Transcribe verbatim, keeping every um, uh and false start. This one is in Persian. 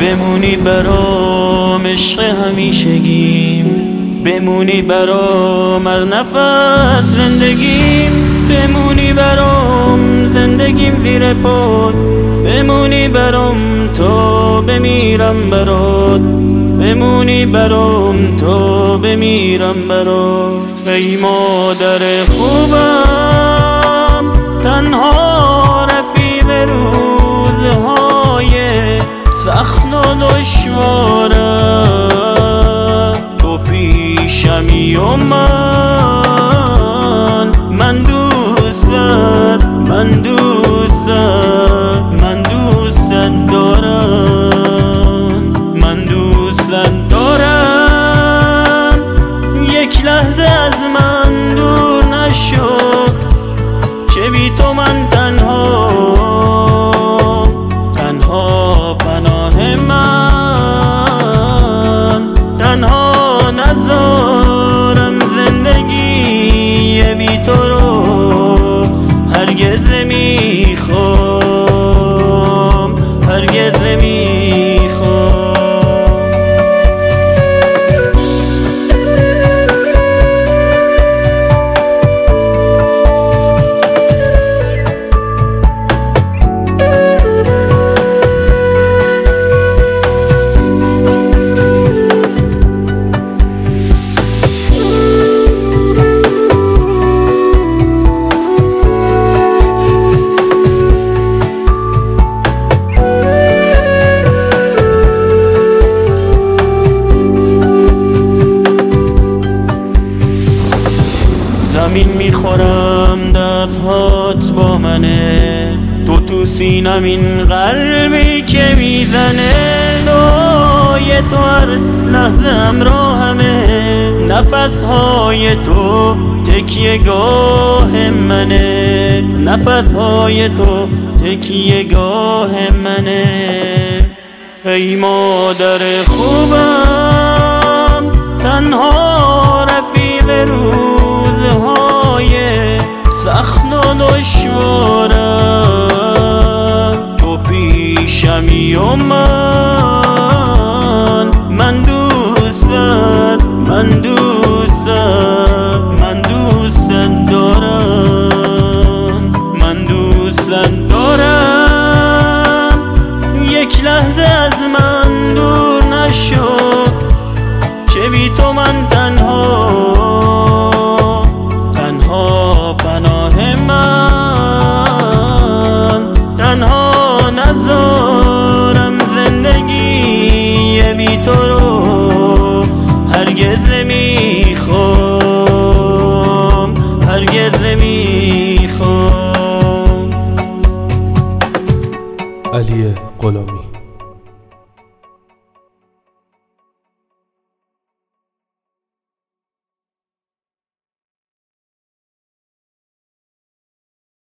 بمونی برام عشق همیشگیم، بمونی برام هر نفس زندگیم، بمونی برام زندگیم زیر پات، بمونی برام تا بمیرم برات، بمونی برام تا بمیرم برات. ای مادر خوبم تنها رفیق روزهای سخت و دشوارم، تو پیشمی و من من دوستت من دوستت من دوستت دارم، من دوستت دارم. یک لحظه از من دور نشو که بی تو من تنها تنها پناه من، تنها نذارم زندگی بی تو رو هرگز نمیخوام، هرگز نمیخوام. زمین میخورم دستهات با منه، تو تو سینم این قلبی که میزنه، دعای تو هر لحظه همراهمه، نفسهای تو تکیه گاه منه، نفسهای تو تکیه گاه منه. ای مادر خوبم تنها رفیق روزهای سخت و دشوارم، تو پیشمی و من من دوستت من دوستت من دوستت دارم، من دوستت دارم. یک لحظه از من دور نشو که بی تو من تنها تنها پناه من، تنها نذارم زندگی بی تو رو هرگز نمیخوام، هرگز نمیخوام. علی غلامی.